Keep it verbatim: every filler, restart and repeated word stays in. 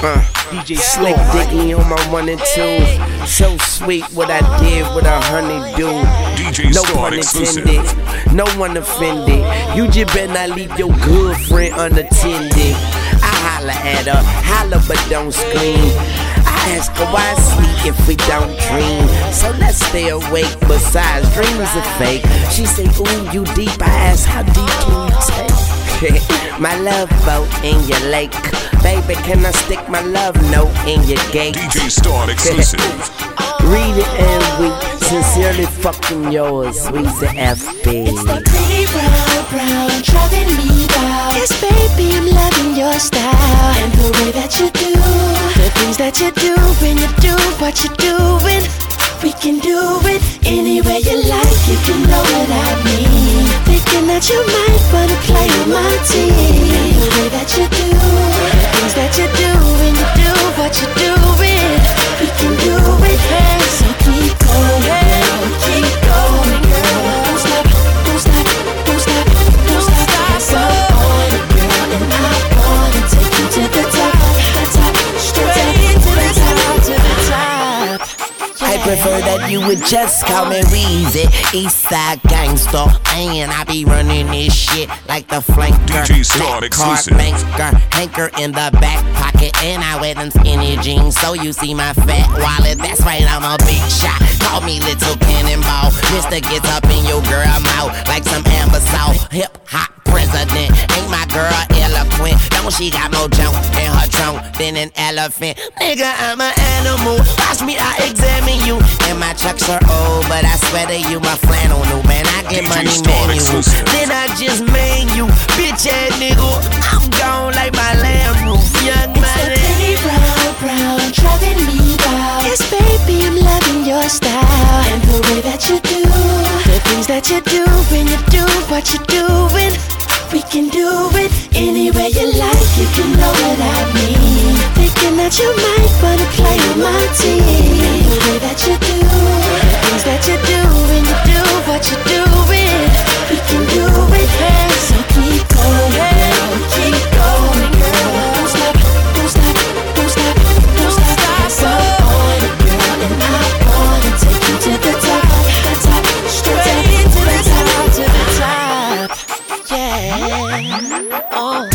Uh, D J Slick Dicky on my one and two. So sweet what I did with a honeydew. D J No Star pun exclusive. intended, no one offended. You just better not leave your good friend unattended. I holla at her, holla but don't scream. I ask her why sleep if we don't dream. So let's stay awake, besides dreams are fake. She say, ooh, you deep. I ask, how deep can you take? My love boat in your lake. Baby, can I stick my love note in your gate? D J Star exclusive. Read it and we sincerely fucking yours, Weezy F B. It's that pretty brown, brown, driving me wild. Yes, baby, I'm loving your style and the way that you do the things that you do when you do what you're doing. We can do it any way you like. You can know what I mean. Thinking that you might wanna play on my team. The way that you do the things that you do when you do what you're doing. We can do it, hey. So keep going, girl. Keep going, girl. Don't stop, don't stop, don't stop, don't stop. So on it, girl, and I'm gonna take you to the top, the top, straight to the top, to the top. I prefer that you would just call me Weezy, Eastside Gangsta, and I be running this shit like the flanker. D J Star Black card exclusive. banker, hanker in the back pocket, and I wear them skinny jeans, so you see my fat wallet. That's right, I'm a big shot. Call me Little Cannonball. Mister gets up in your girl mouth like some amber salt. Hip hop president, ain't my girl eloquent? Don't she got more junk in her trunk than an elephant? Nigga, I'm an animal. Watch me, I examine you. And my chucks are old, but I swear to you, my flannel new. Man, I get D J money Star manual. exclusive. Then I just man you, bitch ass nigga. I'm gone like my lamb roof, young It's that man. pretty brown, brown, driving me wild. Yes, baby, I'm loving your style and the way that you do the things that you do when you do what you're doing. We can do it any way you like. You can know what I mean. Thinking that you might wanna play on my team. The way that you do the things that you do when you do what you're doing. We can do it, hey. So keep going, girl. Keep going, girl. Don't stop, don't stop, don't stop, don't stop. So on it, girl, and I'm gonna take you to the top, the top, straight to the top, to the top. Yeah. Oh.